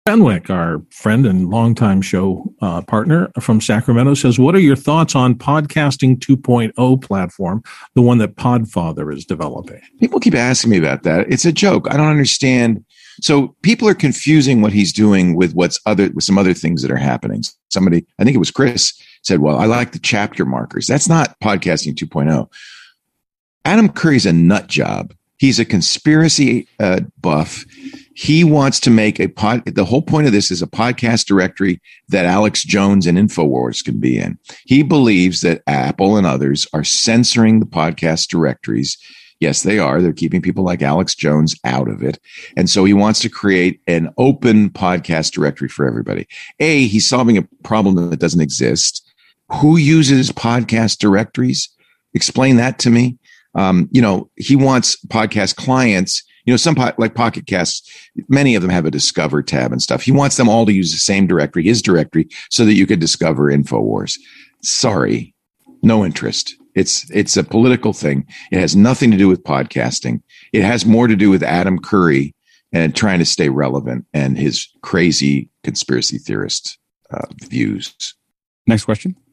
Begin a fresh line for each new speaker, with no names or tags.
Fenwick, our friend and longtime show partner from Sacramento, says, what are your thoughts on Podcasting 2.0 platform, the one that Podfather is developing?
People keep asking me about that. It's a joke. I don't understand. So people are confusing what he's doing with with some other things that are happening. Somebody, I think it was Chris, said, well, I like the chapter markers. That's not Podcasting 2.0. Adam Curry's a nut job. He's a conspiracy buff. He wants to make the whole point of this is a podcast directory that Alex Jones and InfoWars can be in. He believes that Apple and others are censoring the podcast directories. Yes, they are. They're keeping people like Alex Jones out of it. And so he wants to create an open podcast directory for everybody. He's solving a problem that doesn't exist. Who uses podcast directories? Explain that to me. He wants podcast clients, some like Pocket Casts, many of them have a Discover tab and stuff. He wants them all to use the same directory, his directory, so that you could discover InfoWars. Sorry, no interest. It's a political thing. It has nothing to do with podcasting. It has more to do with Adam Curry and trying to stay relevant and his crazy conspiracy theorist views.
Next question.